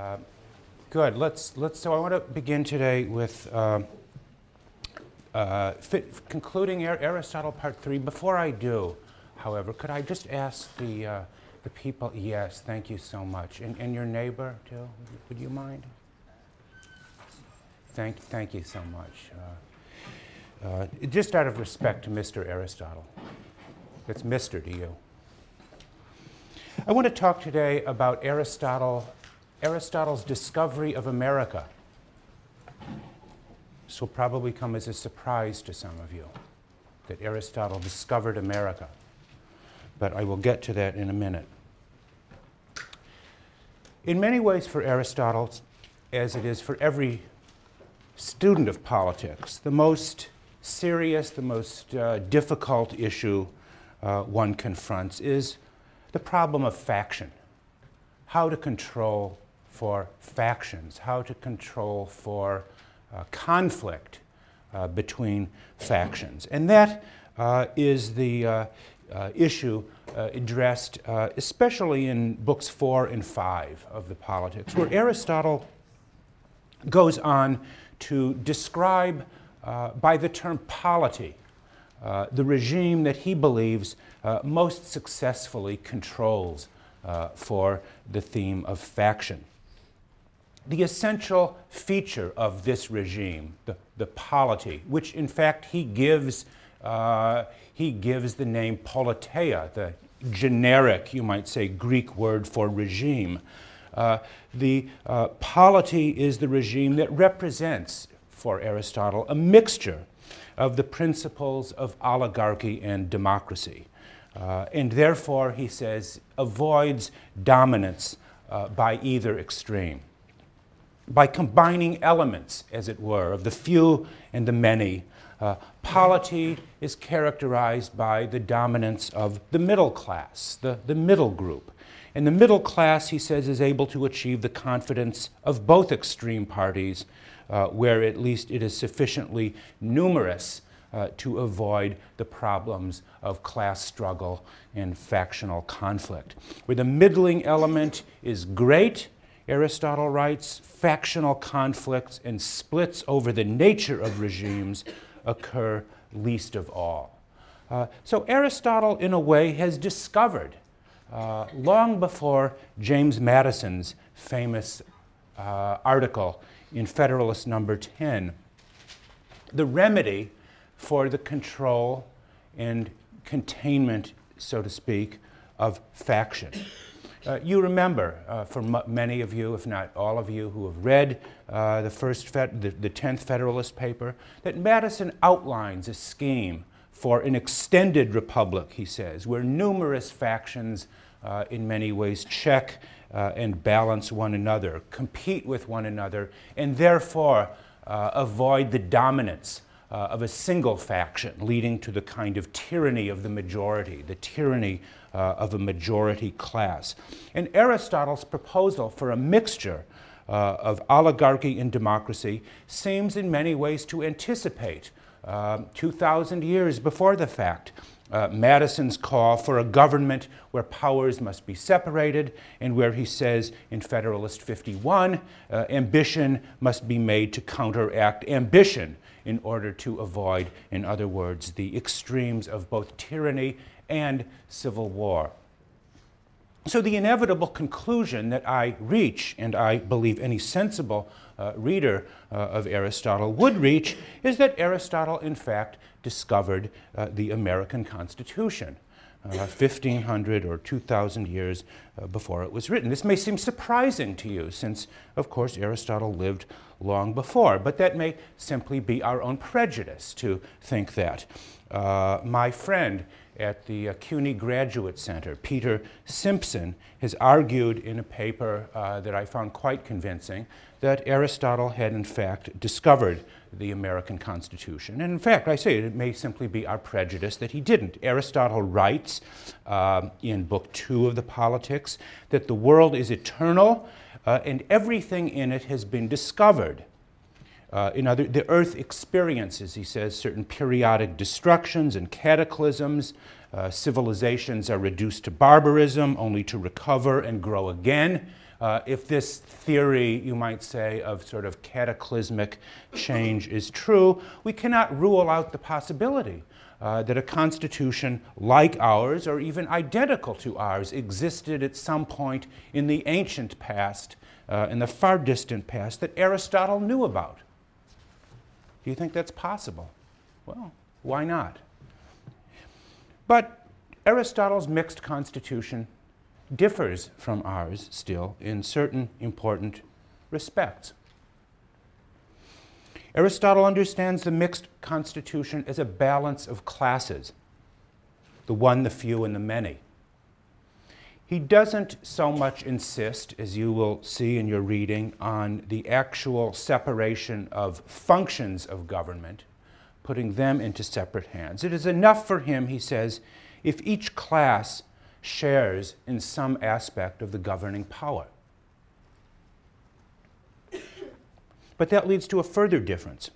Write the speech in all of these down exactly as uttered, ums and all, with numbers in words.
Uh, good. Let's let's. So I want to begin today with uh, uh, fit, concluding Aristotle Part Three. Before I do, however, could I just ask the uh, the people? Yes, thank you so much. And, and your neighbor too. Would you mind? Thank thank you so much. Uh, uh, just out of respect to Mister Aristotle. It's Mister to you. I want to talk today about Aristotle, Aristotle's discovery of America. This will probably come as a surprise to some of you, that Aristotle discovered America. But I will get to that in a minute. In many ways for Aristotle, as it is for every student of politics, the most serious, the most uh, difficult issue uh, one confronts is the problem of faction. How to control for factions, how to control for uh, conflict uh, between factions. And that uh, is the uh, uh, issue uh, addressed uh, especially in books four and five of the Politics, where Aristotle goes on to describe uh, by the term polity uh, the regime that he believes uh, most successfully controls uh, for the theme of faction. The essential feature of this regime, the, the polity, which in fact he gives, uh, he gives the name politeia, the generic, you might say, Greek word for regime. Uh, the uh, polity is the regime that represents, for Aristotle, a mixture of the principles of oligarchy and democracy. Uh, and therefore, he says, avoids dominance uh, by either extreme. By combining elements, as it were, of the few and the many, uh, polity is characterized by the dominance of the middle class, the, the middle group. And the middle class, he says, is able to achieve the confidence of both extreme parties, uh, where at least it is sufficiently numerous uh, to avoid the problems of class struggle and factional conflict. Where the middling element is great, Aristotle writes, factional conflicts and splits over the nature of regimes occur least of all. Uh, so Aristotle, in a way, has discovered Uh, long before James Madison's famous uh, article in Federalist number ten, the remedy for the control and containment, so to speak, of faction. Uh, you remember, uh, for m- many of you, if not all of you, who have read uh, the first fed- the, the tenth Federalist paper, that Madison outlines a scheme for an extended republic, he says, where numerous factions uh, in many ways check uh, and balance one another, compete with one another, and therefore uh, avoid the dominance uh, of a single faction, leading to the kind of tyranny of the majority, the tyranny uh, of a majority class. And Aristotle's proposal for a mixture uh, of oligarchy and democracy seems in many ways to anticipate Uh, two thousand years before the fact, uh, Madison's call for a government where powers must be separated, and where he says in Federalist fifty-one, uh, ambition must be made to counteract ambition in order to avoid, in other words, the extremes of both tyranny and civil war. So the inevitable conclusion that I reach, and I believe any sensible uh, reader uh, of Aristotle would reach, is that Aristotle, in fact, discovered uh, the American Constitution uh, fifteen hundred or two thousand years uh, before it was written. This may seem surprising to you, since, of course, Aristotle lived long before, but that may simply be our own prejudice to think that. Uh, my friend at the uh, CUNY Graduate Center, Peter Simpson, has argued in a paper uh, that I found quite convincing that Aristotle had in fact discovered the American Constitution. And in fact, I say it, it may simply be our prejudice that he didn't. Aristotle writes uh, in Book Two of the Politics that the world is eternal uh, and everything in it has been discovered. Uh, in other, the earth experiences, he says, certain periodic destructions and cataclysms. Uh, civilizations are reduced to barbarism, only to recover and grow again. Uh, Uh, if this theory, you might say, of sort of cataclysmic change is true, we cannot rule out the possibility uh, that a constitution like ours, or even identical to ours, existed at some point in the ancient past, uh, in the far distant past, that Aristotle knew about. Do you think that's possible? Well, why not? But Aristotle's mixed constitution differs from ours still in certain important respects. Aristotle understands the mixed constitution as a balance of classes, the one, the few, and the many. He doesn't so much insist, as you will see in your reading, on the actual separation of functions of government, putting them into separate hands. It is enough for him, he says, if each class shares in some aspect of the governing power. But that leads to a further difference.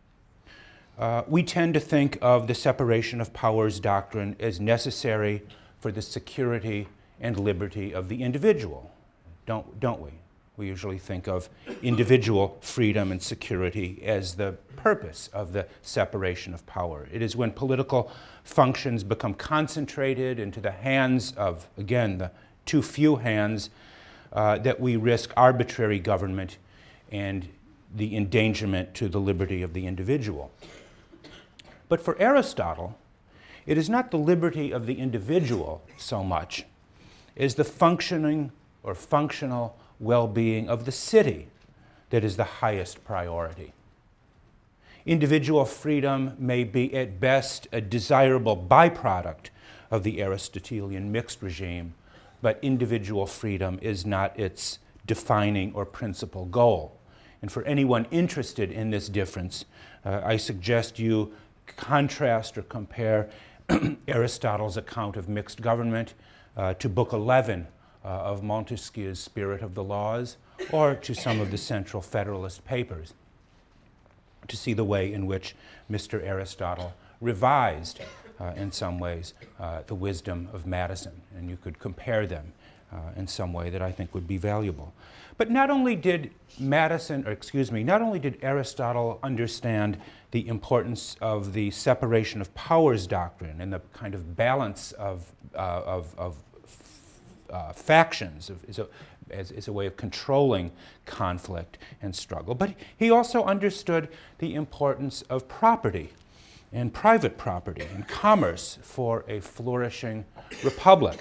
Uh, we tend to think of the separation of powers doctrine as necessary for the security and liberty of the individual, don't, don't we? We usually think of individual freedom and security as the purpose of the separation of power. It is when political functions become concentrated into the hands of, again, the too few hands, uh, that we risk arbitrary government and the endangerment to the liberty of the individual. But for Aristotle, it is not the liberty of the individual so much as the functioning or functional well-being of the city that is the highest priority. Individual freedom may be at best a desirable byproduct of the Aristotelian mixed regime, but individual freedom is not its defining or principal goal. And for anyone interested in this difference, uh, I suggest you contrast or compare Aristotle's account of mixed government uh, to Book eleven uh, of Montesquieu's Spirit of the Laws, or to some of the Central Federalist Papers, to see the way in which Mister Aristotle revised, uh, in some ways, uh, the wisdom of Madison. And you could compare them uh, in some way that I think would be valuable. But not only did Madison, or excuse me, not only did Aristotle understand the importance of the separation of powers doctrine and the kind of balance of, uh, of, of uh, factions of, as, a, as, as a way of controlling conflict and struggle, but he also understood the importance of property and private property and commerce for a flourishing republic.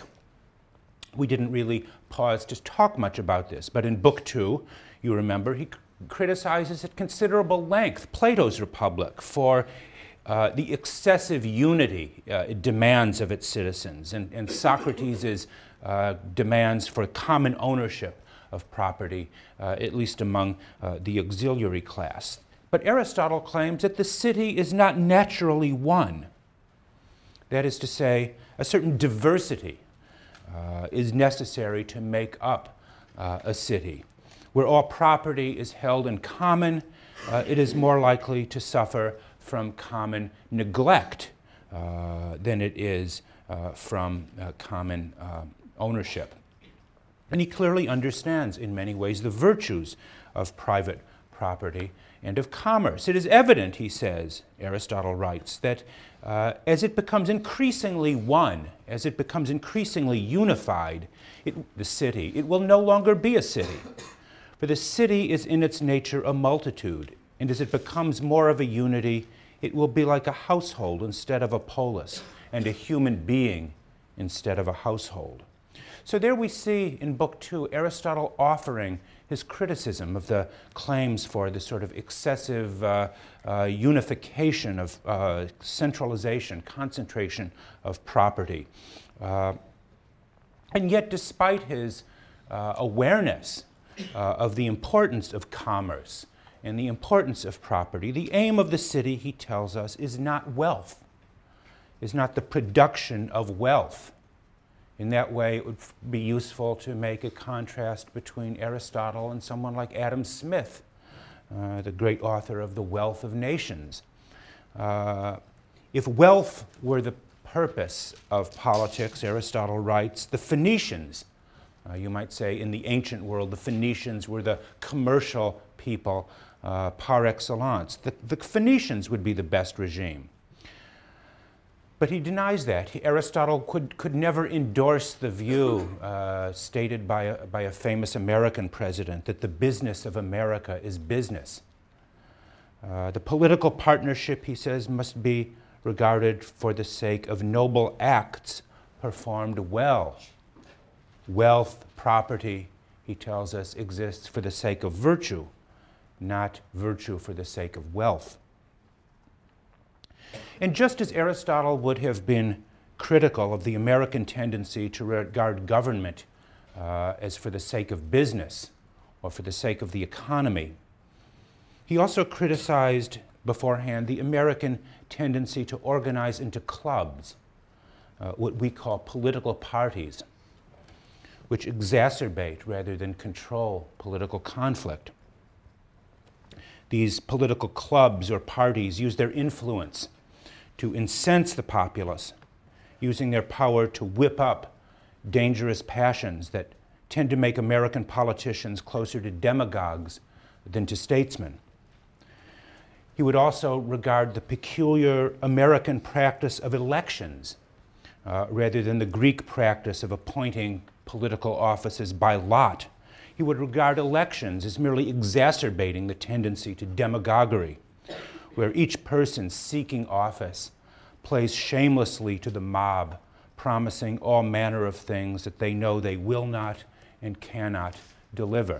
We didn't really pause to talk much about this, but in Book Two, you remember, he criticizes at considerable length Plato's Republic for uh, the excessive unity uh, it demands of its citizens, and, and Socrates' uh, demands for common ownership of property, uh, at least among uh, the auxiliary class. But Aristotle claims that the city is not naturally one. That is to say, a certain diversity uh, is necessary to make up uh, a city. Where all property is held in common, uh, it is more likely to suffer from common neglect uh, than it is uh, from uh, common uh, ownership. And he clearly understands in many ways the virtues of private property and of commerce. It is evident, he says, Aristotle writes, that uh, as it becomes increasingly one, as it becomes increasingly unified, it, the city, it will no longer be a city. For the city is in its nature a multitude, and as it becomes more of a unity, it will be like a household instead of a polis, and a human being instead of a household. So there we see in Book Two Aristotle offering his criticism of the claims for the sort of excessive uh, uh, unification of uh, centralization, concentration of property. Uh, and yet, despite his uh, awareness uh, of the importance of commerce and the importance of property, the aim of the city, he tells us, is not wealth, is not the production of wealth. In that way, it would be useful to make a contrast between Aristotle and someone like Adam Smith, uh, the great author of The Wealth of Nations. Uh, if wealth were the purpose of politics, Aristotle writes, the Phoenicians Uh, you might say in the ancient world, the Phoenicians were the commercial people uh, par excellence. The, the Phoenicians would be the best regime. But he denies that. He, Aristotle could, could never endorse the view uh, stated by a, by a famous American president that the business of America is business. Uh, the political partnership, he says, must be regarded for the sake of noble acts performed well. Wealth, property, he tells us, exists for the sake of virtue, not virtue for the sake of wealth. And just as Aristotle would have been critical of the American tendency to regard government uh, as for the sake of business or for the sake of the economy, he also criticized beforehand the American tendency to organize into clubs, uh, what we call political parties, which exacerbate rather than control political conflict. These political clubs or parties use their influence to incense the populace, using their power to whip up dangerous passions that tend to make American politicians closer to demagogues than to statesmen. He would also regard the peculiar American practice of elections uh, rather than the Greek practice of appointing political offices by lot. He would regard elections as merely exacerbating the tendency to demagoguery, where each person seeking office plays shamelessly to the mob, promising all manner of things that they know they will not and cannot deliver.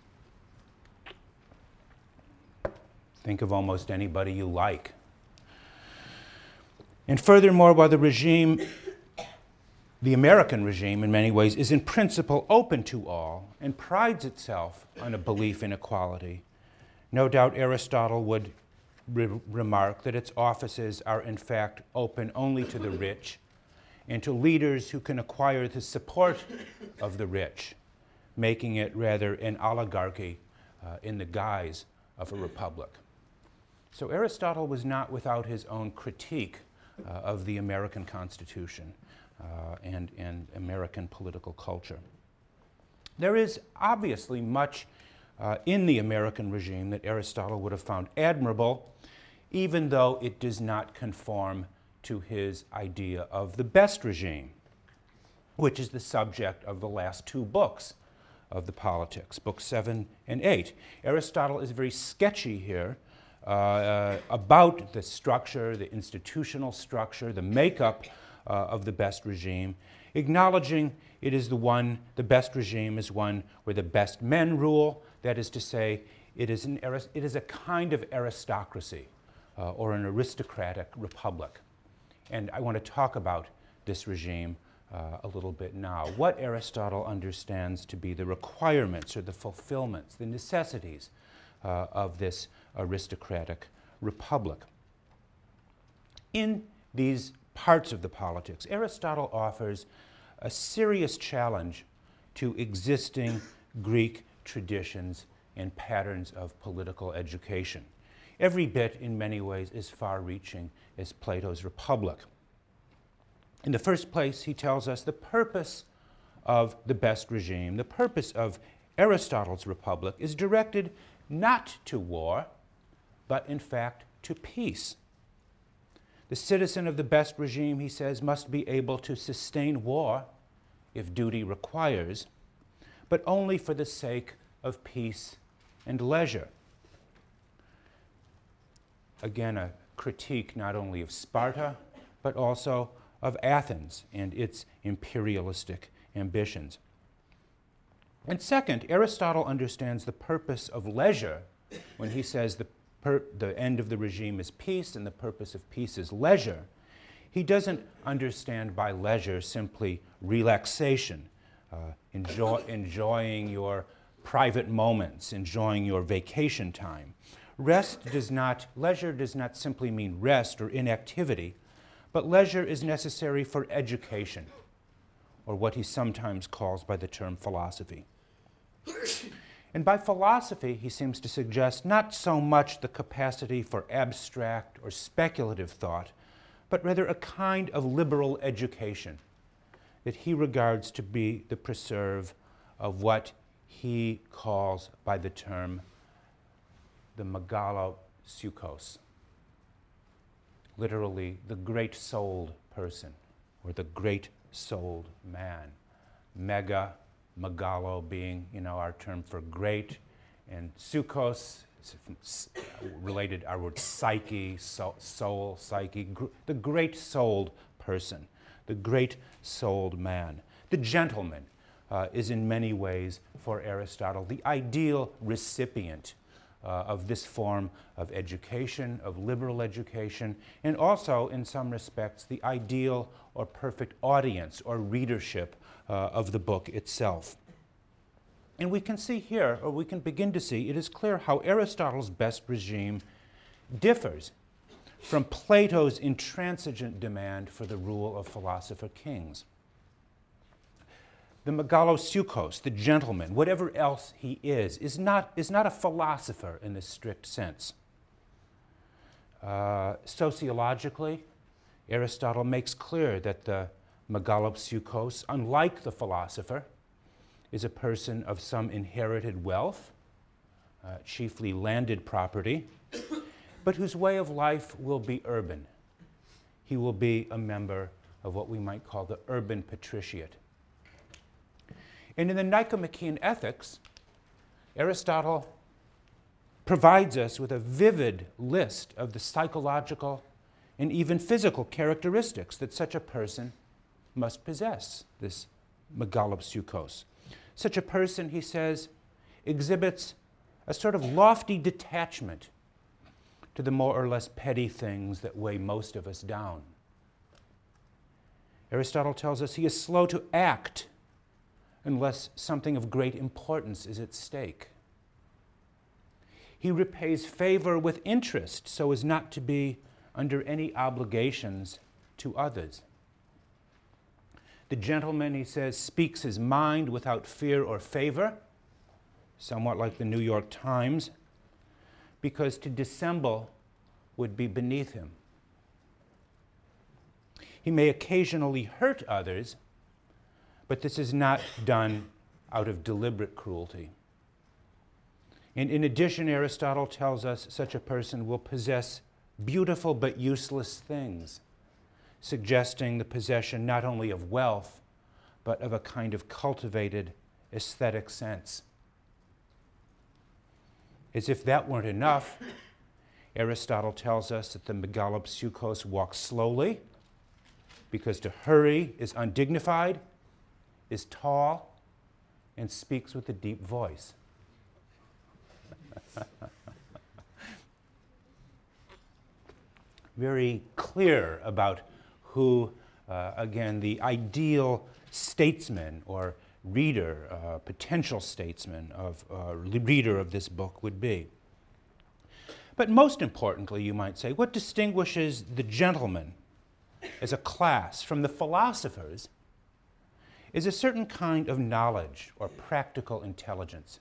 Think of almost anybody you like. And furthermore, while the regime, the American regime in many ways, is in principle open to all and prides itself on a belief in equality, no doubt Aristotle would re- remark that its offices are in fact open only to the rich and to leaders who can acquire the support of the rich, making it rather an oligarchy uh, in the guise of a republic. So Aristotle was not without his own critique uh, of the American Constitution uh, and, and American political culture. There is obviously much uh, in the American regime that Aristotle would have found admirable, even though it does not conform to his idea of the best regime, which is the subject of the last two books of the Politics, books seven and eight. Aristotle is very sketchy here uh, uh, about the structure, the institutional structure, the makeup uh, of the best regime, acknowledging it is the one, the best regime is one where the best men rule. That is to say, it is, an, it is a kind of aristocracy uh, or an aristocratic republic. And I want to talk about this regime uh, a little bit now. What Aristotle understands to be the requirements or the fulfillments, the necessities uh, of this aristocratic republic. In these parts of the Politics, Aristotle offers a serious challenge to existing Greek traditions and patterns of political education. Every bit, in many ways, as far-reaching as Plato's Republic. In the first place, he tells us the purpose of the best regime, the purpose of Aristotle's Republic, is directed not to war, but in fact to peace. The citizen of the best regime, he says, must be able to sustain war if duty requires, but only for the sake of peace and leisure. Again, a critique not only of Sparta, but also of Athens and its imperialistic ambitions. And second, Aristotle understands the purpose of leisure when he says the, per- the end of the regime is peace and the purpose of peace is leisure. He doesn't understand by leisure simply relaxation, uh, enjoy, enjoying your private moments, enjoying your vacation time. Rest does not, leisure does not simply mean rest or inactivity, but leisure is necessary for education, or what he sometimes calls by the term philosophy. And by philosophy, he seems to suggest not so much the capacity for abstract or speculative thought, but rather a kind of liberal education that he regards to be the preserve of what he calls by the term the megalopsychos, literally the great-souled person, or the great-souled man. Mega, megalo being, you know, our term for great, and psychos, related our word psyche, soul, soul psyche, gr- the great-souled person, the great-souled man. The gentleman uh, is in many ways, for Aristotle, the ideal recipient uh, of this form of education, of liberal education, and also, in some respects, the ideal or perfect audience or readership uh, of the book itself. And we can see here, or we can begin to see, it is clear how Aristotle's best regime differs from Plato's intransigent demand for the rule of philosopher kings. The megalopsychos, the gentleman, whatever else he is, is not, is not a philosopher in the strict sense. Uh, sociologically, Aristotle makes clear that the megalopsychos, unlike the philosopher, is a person of some inherited wealth, uh, chiefly landed property, but whose way of life will be urban. He will be a member of what we might call the urban patriciate. And in the Nicomachean Ethics, Aristotle provides us with a vivid list of the psychological and even physical characteristics that such a person must possess, this megalopsychos. Such a person, he says, exhibits a sort of lofty detachment to the more or less petty things that weigh most of us down. Aristotle tells us he is slow to act unless something of great importance is at stake. He repays favor with interest so as not to be under any obligations to others. The gentleman, he says, speaks his mind without fear or favor, somewhat like the New York Times, because to dissemble would be beneath him. He may occasionally hurt others, but this is not done out of deliberate cruelty. And in addition, Aristotle tells us such a person will possess beautiful but useless things, suggesting the possession not only of wealth, but of a kind of cultivated aesthetic sense. As if that weren't enough, Aristotle tells us that the megalopsychos walks slowly, because to hurry is undignified, is tall, and speaks with a deep voice. Very clear about who, uh, again, the ideal statesman or reader, uh, potential statesman of uh, reader of this book would be. But most importantly, you might say, what distinguishes the gentleman as a class from the philosophers is a certain kind of knowledge or practical intelligence.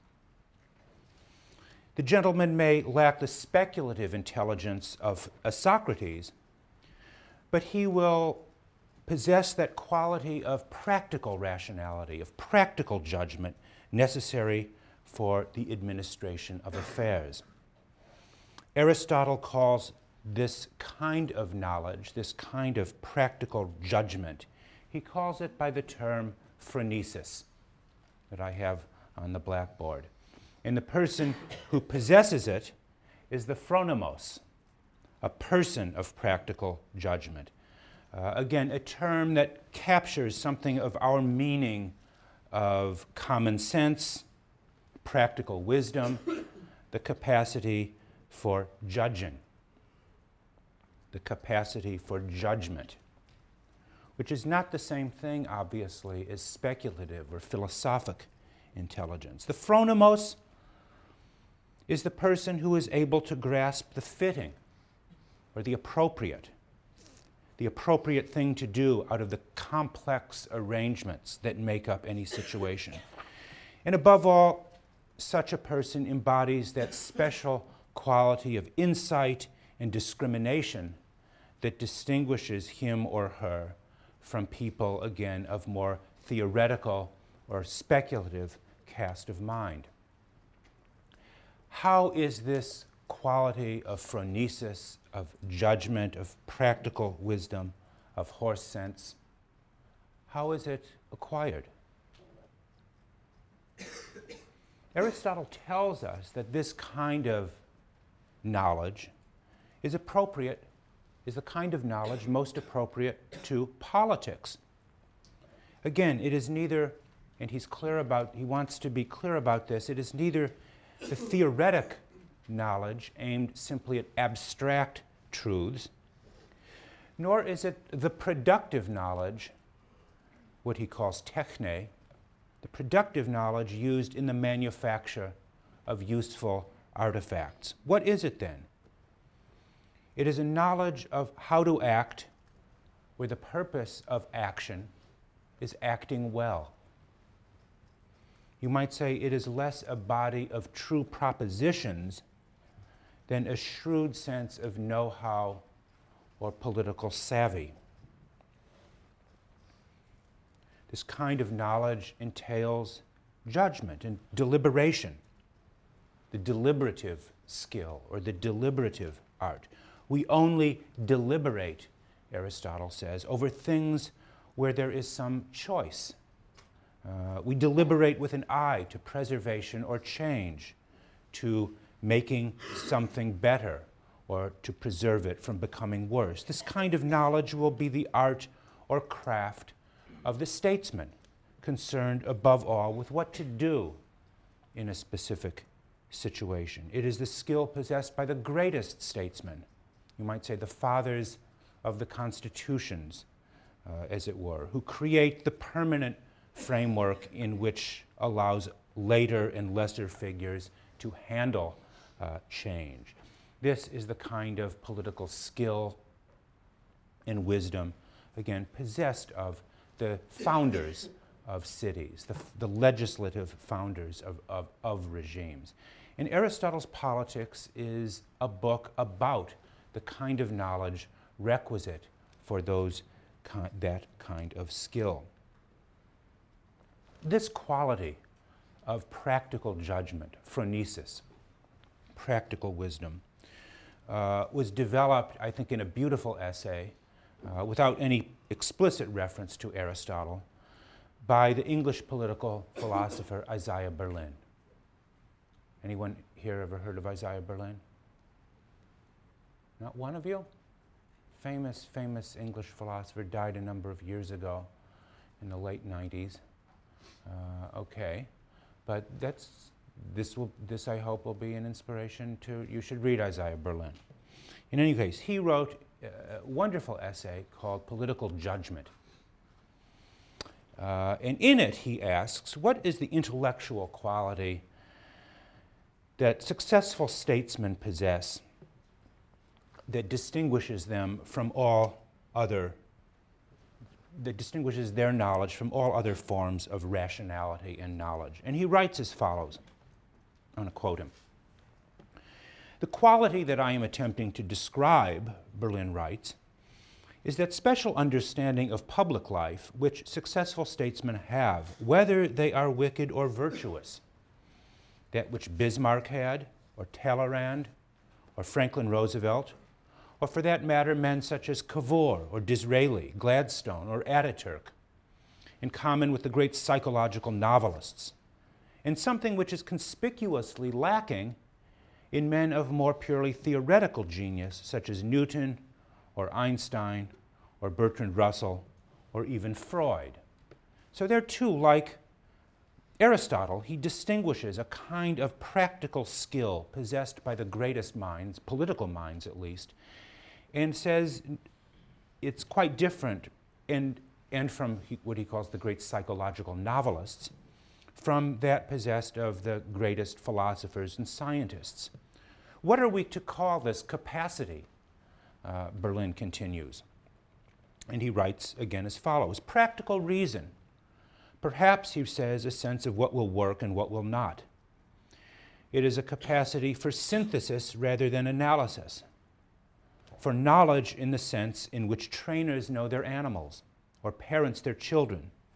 The gentleman may lack the speculative intelligence of a Socrates, but he will possess that quality of practical rationality, of practical judgment necessary for the administration of affairs. Aristotle calls this kind of knowledge, this kind of practical judgment, he calls it by the term phronesis that I have on the blackboard. And the person who possesses it is the phronimos, a person of practical judgment. Uh, again, a term that captures something of our meaning of common sense, practical wisdom, the capacity for judging, the capacity for judgment, which is not the same thing, obviously, as speculative or philosophic intelligence. The phronimos is the person who is able to grasp the fitting or the appropriate, the appropriate thing to do out of the complex arrangements that make up any situation. And above all, such a person embodies that special quality of insight and discrimination that distinguishes him or her from people, again, of more theoretical or speculative cast of mind. How is this quality of phronesis, of judgment, of practical wisdom, of horse sense, how is it acquired? Aristotle tells us that this kind of knowledge is appropriate, is the kind of knowledge most appropriate to politics. Again, it is neither, and he's clear about, he wants to be clear about this, it is neither the theoretic knowledge aimed simply at abstract truths, nor is it the productive knowledge, what he calls techne, the productive knowledge used in the manufacture of useful artifacts. What is it then? It is a knowledge of how to act where the purpose of action is acting well. You might say it is less a body of true propositions than a shrewd sense of know-how or political savvy. This kind of knowledge entails judgment and deliberation, the deliberative skill or the deliberative art. We only deliberate, Aristotle says, over things where there is some choice. Uh, we deliberate with an eye to preservation or change, to making something better, or to preserve it from becoming worse. This kind of knowledge will be the art or craft of the statesman, concerned above all with what to do in a specific situation. It is the skill possessed by the greatest statesmen, you might say the fathers of the constitutions, uh, as it were, who create the permanent framework in which allows later and lesser figures to handle uh, change. This is the kind of political skill and wisdom, again, possessed of the founders of cities, the, the legislative founders of, of, of regimes. And Aristotle's Politics is a book about the kind of knowledge requisite for those ki- that kind of skill. This quality of practical judgment, phronesis, practical wisdom, uh, was developed, I think, in a beautiful essay, uh, without any explicit reference to Aristotle, by the English political philosopher Isaiah Berlin. Anyone here ever heard of Isaiah Berlin? Not one of you? Famous, famous English philosopher, died a number of years ago in the late nineties. Uh, okay, but that's, this, will, this I hope will be an inspiration to, you should read Isaiah Berlin. In any case, he wrote a wonderful essay called Political Judgment. Uh, and in it, he asks, what is the intellectual quality that successful statesmen possess that distinguishes them from all other, that distinguishes their knowledge from all other forms of rationality and knowledge? And he writes as follows. I'm going to quote him. The quality that I am attempting to describe, Berlin writes, is that special understanding of public life which successful statesmen have, whether they are wicked or virtuous, that which Bismarck had, or Talleyrand, or Franklin Roosevelt, or for that matter, men such as Cavour, or Disraeli, Gladstone, or Ataturk, in common with the great psychological novelists, and something which is conspicuously lacking in men of more purely theoretical genius, such as Newton, or Einstein, or Bertrand Russell, or even Freud. So there too, like Aristotle, he distinguishes a kind of practical skill possessed by the greatest minds, political minds at least, and says it's quite different, and, and from he, what he calls the great psychological novelists, from that possessed of the greatest philosophers and scientists. What are we to call this capacity? Uh, Berlin continues. And he writes again as follows. Practical reason. Perhaps, he says, a sense of what will work and what will not. It is a capacity for synthesis rather than analysis, for knowledge in the sense in which trainers know their animals, or parents their children,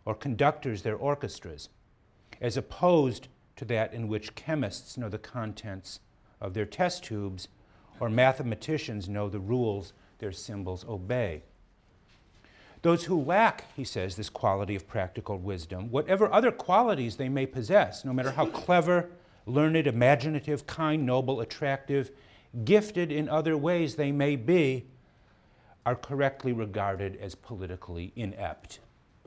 or conductors their orchestras, as opposed to that in which chemists know the contents of their test tubes or mathematicians know the rules their symbols obey. Those who lack, he says, this quality of practical wisdom, whatever other qualities they may possess, no matter how clever, learned, imaginative, kind, noble, attractive, gifted in other ways they may be, are correctly regarded as politically inept.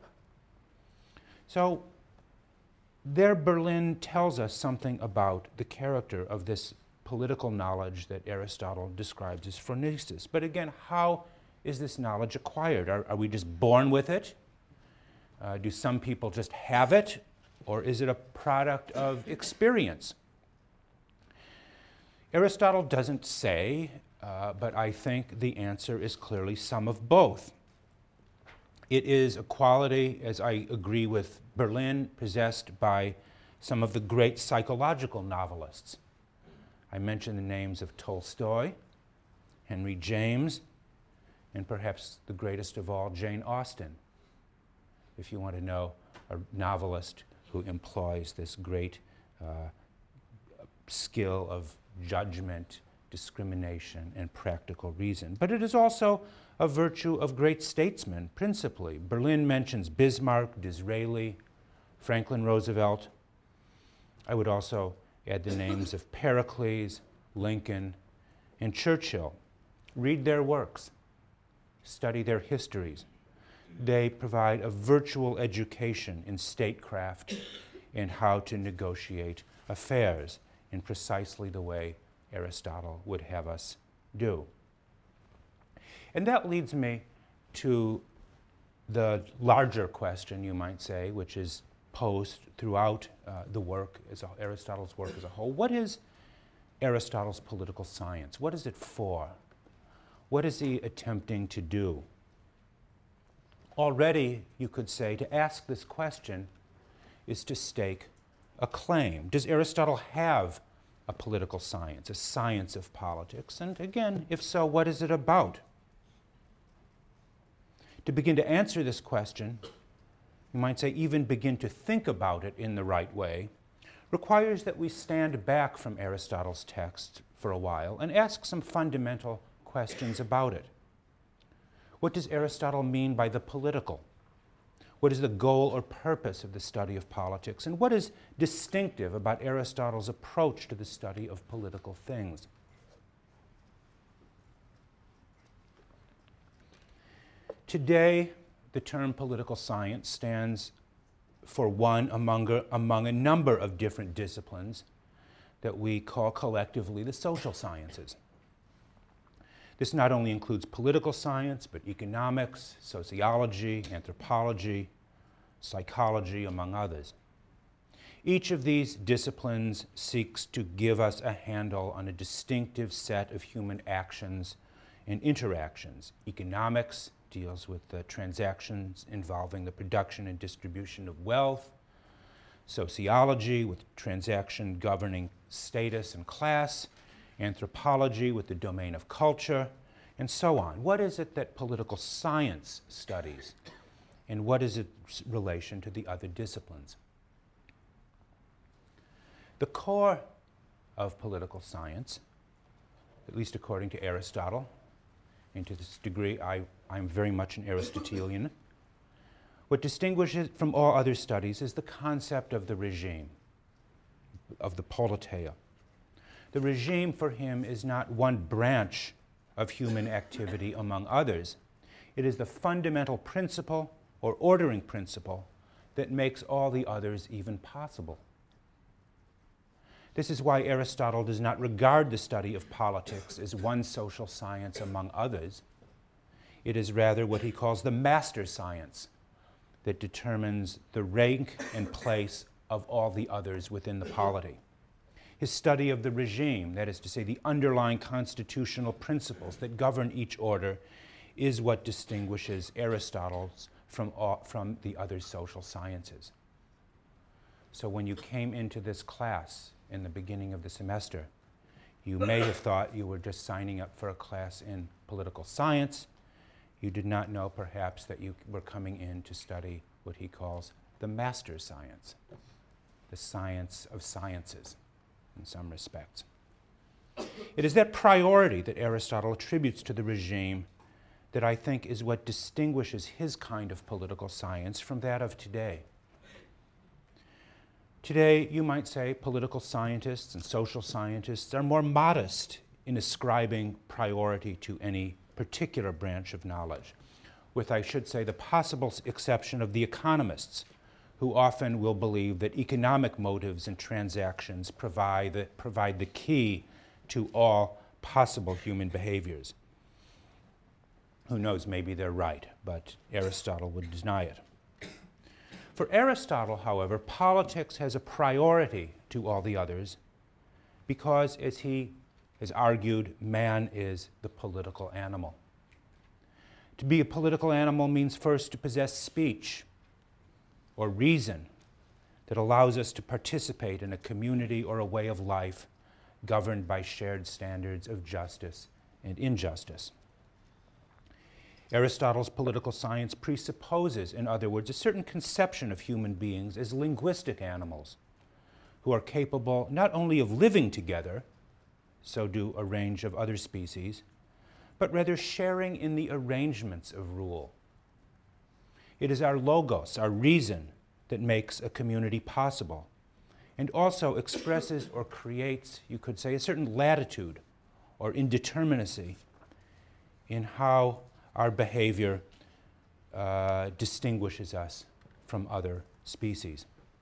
So there Berlin tells us something about the character of this political knowledge that Aristotle describes as phronesis. But again, how is this knowledge acquired? Are, are we just born with it? Uh, do some people just have it? Or is it a product of experience? Aristotle doesn't say, uh, but I think the answer is clearly some of both. It is a quality, as I agree with Berlin, possessed by some of the great psychological novelists. I mentioned the names of Tolstoy, Henry James, and perhaps the greatest of all, Jane Austen, if you want to know a novelist who employs this great uh, skill of judgment, discrimination, and practical reason. But it is also a virtue of great statesmen, principally. Berlin mentions Bismarck, Disraeli, Franklin Roosevelt. I would also add the names of Pericles, Lincoln, and Churchill. Read their works. Study their histories. They provide a virtual education in statecraft and how to negotiate affairs in precisely the way Aristotle would have us do. And that leads me to the larger question, you might say, which is posed throughout uh, the work, as a, Aristotle's work as a whole. What is Aristotle's political science? What is it for? What is he attempting to do? Already, you could say, to ask this question is to stake a claim. Does Aristotle have a political science, a science of politics? And again, if so, what is it about? To begin to answer this question, you might say even begin to think about it in the right way, requires that we stand back from Aristotle's text for a while and ask some fundamental questions about it. What does Aristotle mean by the political? What is the goal or purpose of the study of politics? And what is distinctive about Aristotle's approach to the study of political things? Today, the term political science stands for one among a, among a number of different disciplines that we call collectively the social sciences. This not only includes political science, but economics, sociology, anthropology, psychology, among others. Each of these disciplines seeks to give us a handle on a distinctive set of human actions and interactions. Economics deals with the transactions involving the production and distribution of wealth. Sociology with transaction governing status and class. Anthropology with the domain of culture, and so on. What is it that political science studies, and what is its relation to the other disciplines? The core of political science, at least according to Aristotle, and to this degree I, I'm very much an Aristotelian, what distinguishes it from all other studies is the concept of the regime, of the politeia. The regime for him is not one branch of human activity among others. It is the fundamental principle or ordering principle that makes all the others even possible. This is why Aristotle does not regard the study of politics as one social science among others. It is rather what he calls the master science that determines the rank and place of all the others within the polity. His study of the regime, that is to say, the underlying constitutional principles that govern each order, is what distinguishes Aristotle's from, all, from the other social sciences. So when you came into this class in the beginning of the semester, you may have thought you were just signing up for a class in political science. You did not know, perhaps, that you were coming in to study what he calls the master science, the science of sciences in some respects. It is that priority that Aristotle attributes to the regime that I think is what distinguishes his kind of political science from that of today. Today, you might say political scientists and social scientists are more modest in ascribing priority to any particular branch of knowledge, with, I should say, the possible exception of the economists, who often will believe that economic motives and transactions provide the, provide the key to all possible human behaviors. Who knows, maybe they're right, but Aristotle would deny it. For Aristotle, however, politics has a priority to all the others because, as he has argued, man is the political animal. To be a political animal means first to possess speech or reason that allows us to participate in a community or a way of life governed by shared standards of justice and injustice. Aristotle's political science presupposes, in other words, a certain conception of human beings as linguistic animals who are capable not only of living together, so do a range of other species, but rather sharing in the arrangements of rule. It is our logos, our reason, that makes a community possible, and also expresses or creates, you could say, a certain latitude or indeterminacy in how our behavior uh, distinguishes us from other species.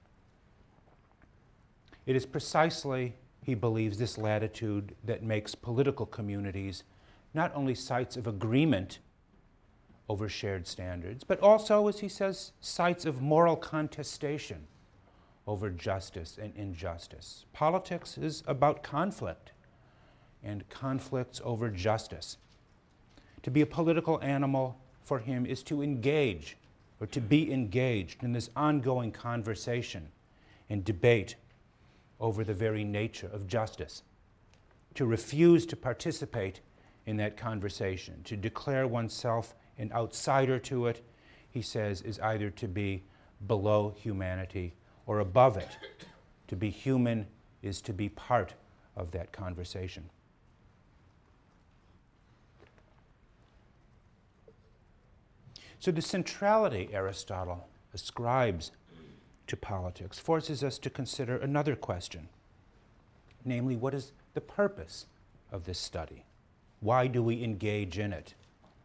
It is precisely, he believes, this latitude that makes political communities not only sites of agreement over shared standards, but also, as he says, sites of moral contestation over justice and injustice. Politics is about conflict and conflicts over justice. To be a political animal for him is to engage or to be engaged in this ongoing conversation and debate over the very nature of justice. To refuse to participate in that conversation, to declare oneself an outsider to it, he says, is either to be below humanity or above it. To be human is to be part of that conversation. So the centrality Aristotle ascribes to politics forces us to consider another question, namely, what is the purpose of this study? Why do we engage in it?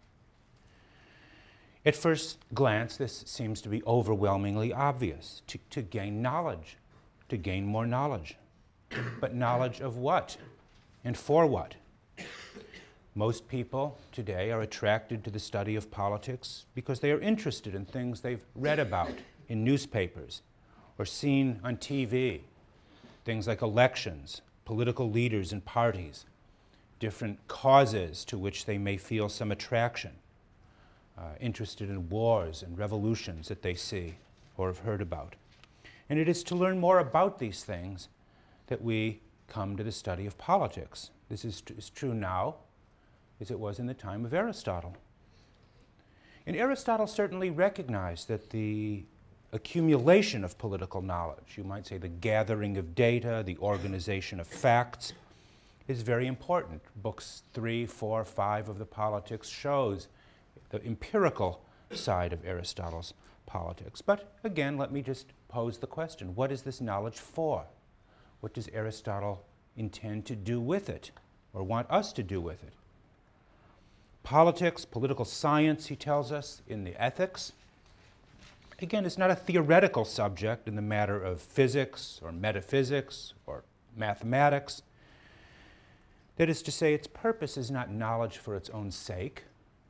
At first glance, this seems to be overwhelmingly obvious, to, to gain knowledge, to gain more knowledge. But knowledge of what and for what? Most people today are attracted to the study of politics because they are interested in things they've read about in newspapers or seen on T V, things like elections, political leaders and parties, different causes to which they may feel some attraction, uh, interested in wars and revolutions that they see or have heard about. And it is to learn more about these things that we come to the study of politics. This is, t- is true now as it was in the time of Aristotle. And Aristotle certainly recognized that the accumulation of political knowledge, you might say the gathering of data, the organization of facts, is very important. Books three, four, five of the Politics shows the empirical side of Aristotle's politics. But again, let me just pose the question, what is this knowledge for? What does Aristotle intend to do with it, or want us to do with it? Politics, political science, he tells us, in the Ethics, again, is not a theoretical subject in the matter of physics or metaphysics or mathematics. That is to say, its purpose is not knowledge for its own sake.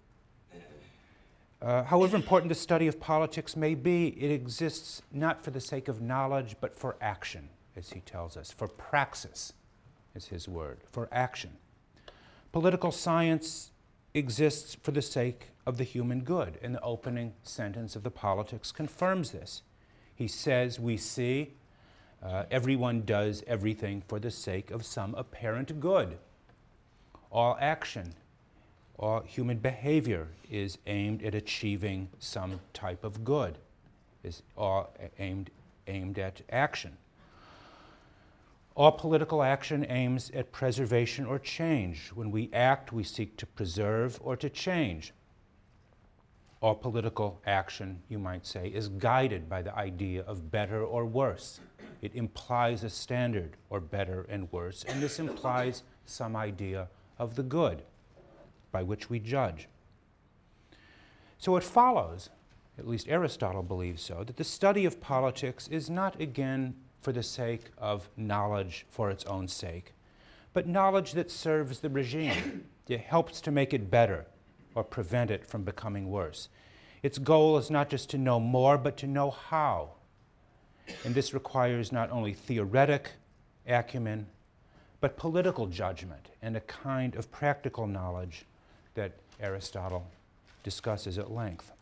Uh, however important the study of politics may be, it exists not for the sake of knowledge, but for action, as he tells us, for praxis is his word, for action. Political science exists for the sake of the human good, and the opening sentence of the Politics confirms this. He says, we see, uh, everyone does everything for the sake of some apparent good. All action, all human behavior is aimed at achieving some type of good. is all aimed, aimed at action. All political action aims at preservation or change. When we act, we seek to preserve or to change. All political action, you might say, is guided by the idea of better or worse. It implies a standard, or better and worse, and this implies some idea of the good by which we judge. So it follows, at least Aristotle believes so, that the study of politics is not, again, for the sake of knowledge for its own sake, but knowledge that serves the regime. It helps to make it better or prevent it from becoming worse. Its goal is not just to know more, but to know how. And this requires not only theoretic acumen, but political judgment and a kind of practical knowledge that Aristotle discusses at length.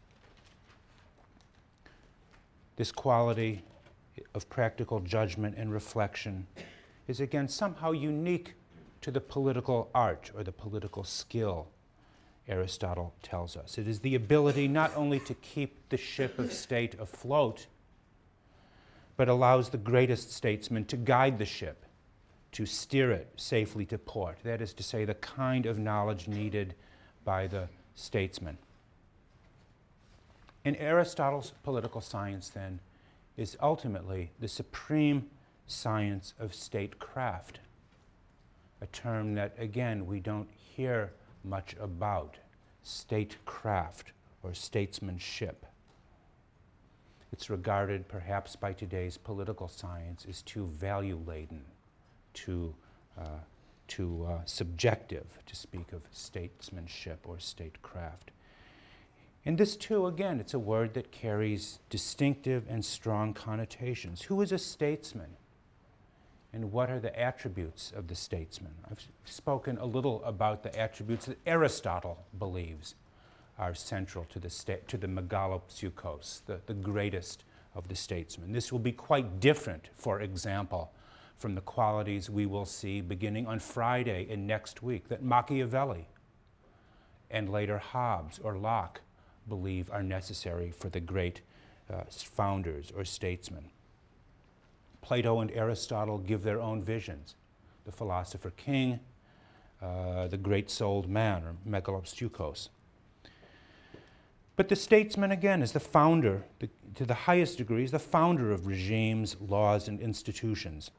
This quality of practical judgment and reflection is again somehow unique to the political art or the political skill, Aristotle tells us. It is the ability not only to keep the ship of state afloat, but allows the greatest statesman to guide the ship, to steer it safely to port. That is to say, the kind of knowledge needed by the statesman. And Aristotle's political science, then, is ultimately the supreme science of statecraft, a term that, again, we don't hear much about, statecraft or statesmanship. It's regarded, perhaps by today's political science, as too value-laden, too, uh, too uh, subjective to speak of statesmanship or statecraft. And this, too, again, it's a word that carries distinctive and strong connotations. Who is a statesman? And what are the attributes of the statesman? I've spoken a little about the attributes that Aristotle believes are central to the, sta- to the megalopsychos, the, the greatest of the statesmen. This will be quite different, for example, from the qualities we will see beginning on Friday and next week that Machiavelli and later Hobbes or Locke believe are necessary for the great uh, founders or statesmen. Plato and Aristotle give their own visions. The philosopher king, uh, the great-souled man, or megalopsychos. But the statesman, again, is the founder, the, to the highest degree, is the founder of regimes, laws, and institutions.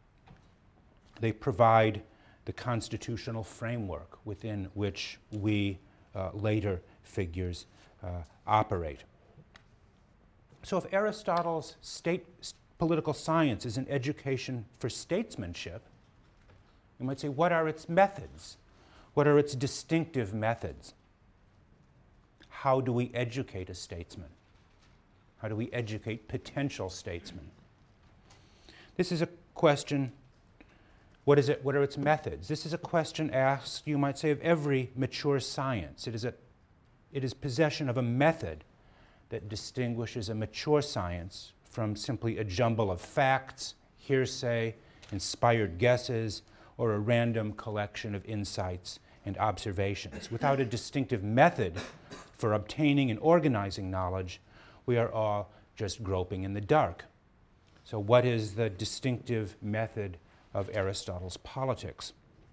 They provide the constitutional framework within which we uh, later figures uh, operate. So if Aristotle's state political science is an education for statesmanship, you might say, what are its methods? What are its distinctive methods? How do we educate a statesman? How do we educate potential statesmen? This is a question, what is it, what are its methods? This is a question asked, you might say, of every mature science. It is, a, it is possession of a method that distinguishes a mature science from simply a jumble of facts, hearsay, inspired guesses, or a random collection of insights and observations. Without a distinctive method for obtaining and organizing knowledge, we are all just groping in the dark. So what is the distinctive method of Aristotle's politics?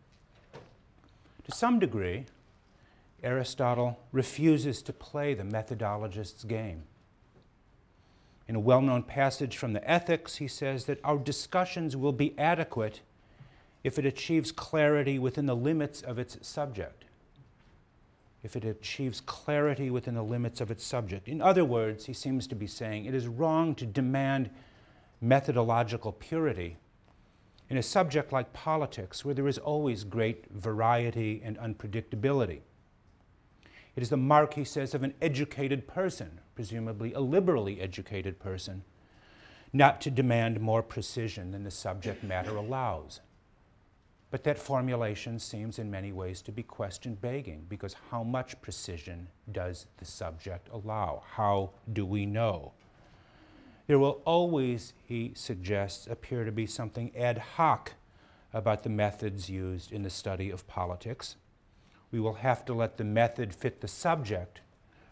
To some degree, Aristotle refuses to play the methodologist's game. In a well-known passage from the Ethics, he says that our discussions will be adequate if it achieves clarity within the limits of its subject. If it achieves clarity within the limits of its subject. In other words, he seems to be saying it is wrong to demand methodological purity in a subject like politics, where there is always great variety and unpredictability. It is the mark, he says, of an educated person, presumably a liberally educated person, not to demand more precision than the subject matter allows. But that formulation seems in many ways to be question-begging, because how much precision does the subject allow? How do we know? There will always, he suggests, appear to be something ad hoc about the methods used in the study of politics. We will have to let the method fit the subject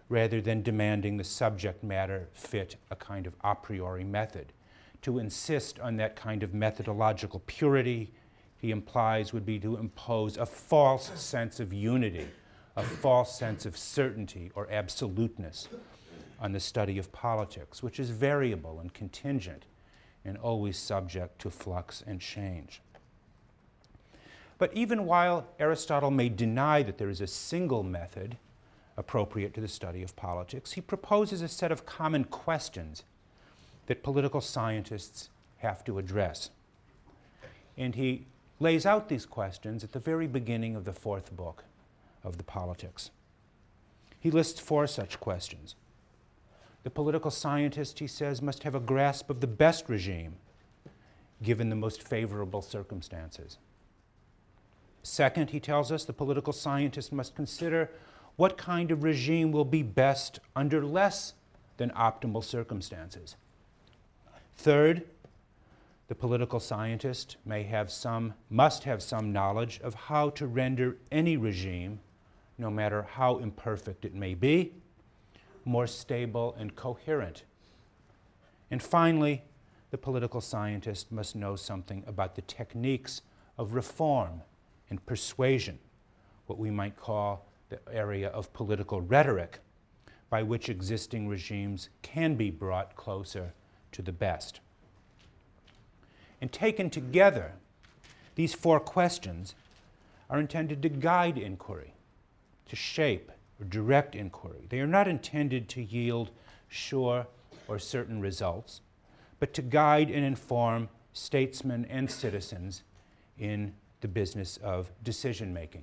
rather than demanding the subject matter fit a kind of a priori method. To insist on that kind of methodological purity, he implies, would be to impose a false sense of unity, a false sense of certainty or absoluteness on the study of politics, which is variable and contingent and always subject to flux and change. But even while Aristotle may deny that there is a single method appropriate to the study of politics, he proposes a set of common questions that political scientists have to address. And he lays out these questions at the very beginning of the fourth book of the Politics. He lists four such questions. The political scientist, he says, must have a grasp of the best regime given the most favorable circumstances. Second, he tells us the political scientist must consider what kind of regime will be best under less than optimal circumstances. Third, the political scientist may have some, must have some knowledge of how to render any regime, no matter how imperfect it may be, more stable and coherent. And finally, the political scientist must know something about the techniques of reform and persuasion, what we might call the area of political rhetoric, by which existing regimes can be brought closer to the best. And taken together, these four questions are intended to guide inquiry, to shape or direct inquiry. They are not intended to yield sure or certain results, but to guide and inform statesmen and citizens in the business of decision-making.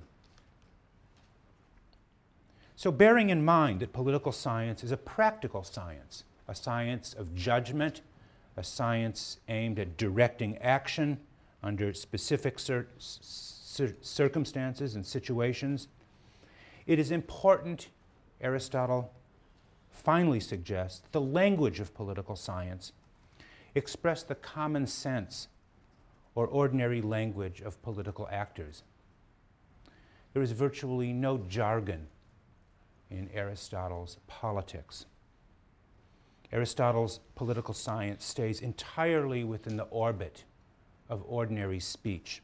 So bearing in mind that political science is a practical science, a science of judgment, a science aimed at directing action under specific cir- cir- circumstances and situations, it is important, Aristotle finally suggests, that the language of political science express the common sense or ordinary language of political actors. There is virtually no jargon in Aristotle's politics. Aristotle's political science stays entirely within the orbit of ordinary speech.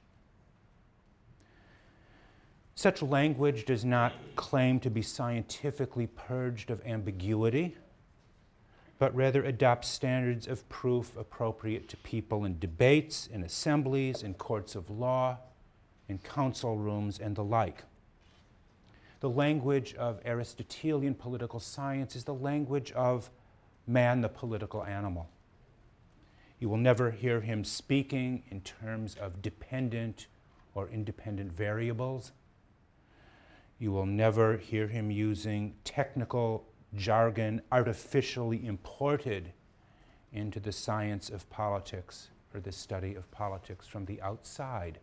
Such language does not claim to be scientifically purged of ambiguity, but rather adopts standards of proof appropriate to people in debates, in assemblies, in courts of law, in council rooms, and the like. The language of Aristotelian political science is the language of man, the political animal. You will never hear him speaking in terms of dependent or independent variables. You will never hear him using technical jargon artificially imported into the science of politics or the study of politics from the outside.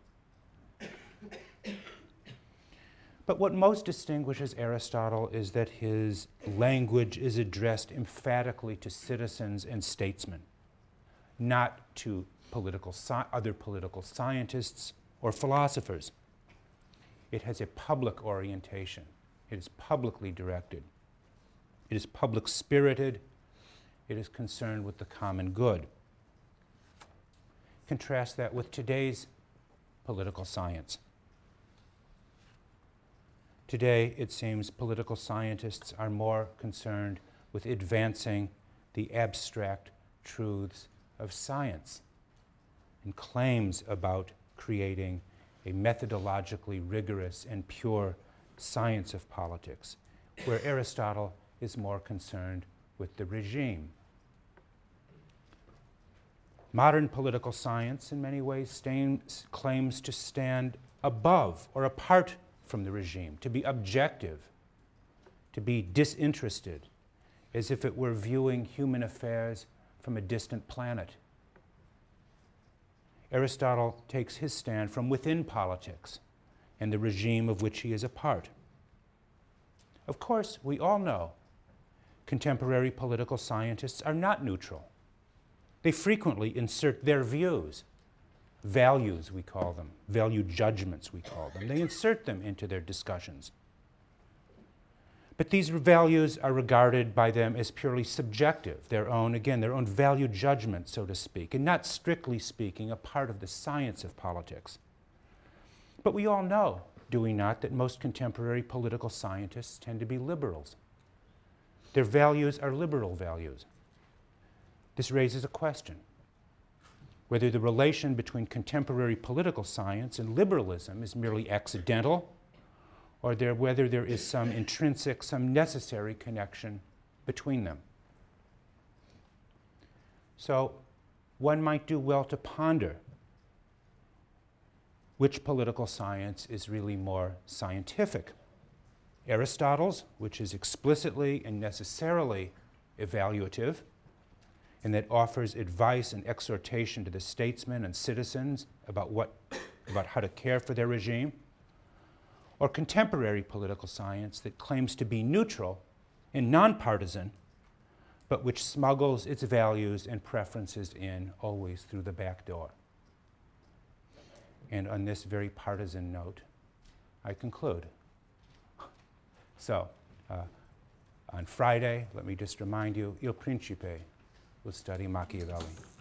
But what most distinguishes Aristotle is that his language is addressed emphatically to citizens and statesmen, not to political sci- other political scientists or philosophers. It has a public orientation. It is publicly directed. It is public-spirited. It is concerned with the common good. Contrast that with today's political science. Today, it seems political scientists are more concerned with advancing the abstract truths of science and claims about creating a methodologically rigorous and pure science of politics, where Aristotle is more concerned with the regime. Modern political science, in many ways, stands, claims to stand above or apart from the regime, to be objective, to be disinterested, as if it were viewing human affairs from a distant planet. Aristotle takes his stand from within politics and the regime of which he is a part. Of course, we all know contemporary political scientists are not neutral. They frequently insert their views, values we call them, value judgments we call them. They insert them into their discussions. But these values are regarded by them as purely subjective, their own, again, their own value judgment, so to speak, and not strictly speaking, a part of the science of politics. But we all know, do we not, that most contemporary political scientists tend to be liberals. Their values are liberal values. This raises a question, whether the relation between contemporary political science and liberalism is merely accidental, or there, whether there is some intrinsic, some necessary connection between them. So one might do well to ponder which political science is really more scientific. Aristotle's, which is explicitly and necessarily evaluative, and that offers advice and exhortation to the statesmen and citizens about what, about how to care for their regime, or contemporary political science that claims to be neutral and nonpartisan, but which smuggles its values and preferences in always through the back door. And on this very partisan note, I conclude. So, uh, on Friday, let me just remind you, Il Principe will study Machiavelli.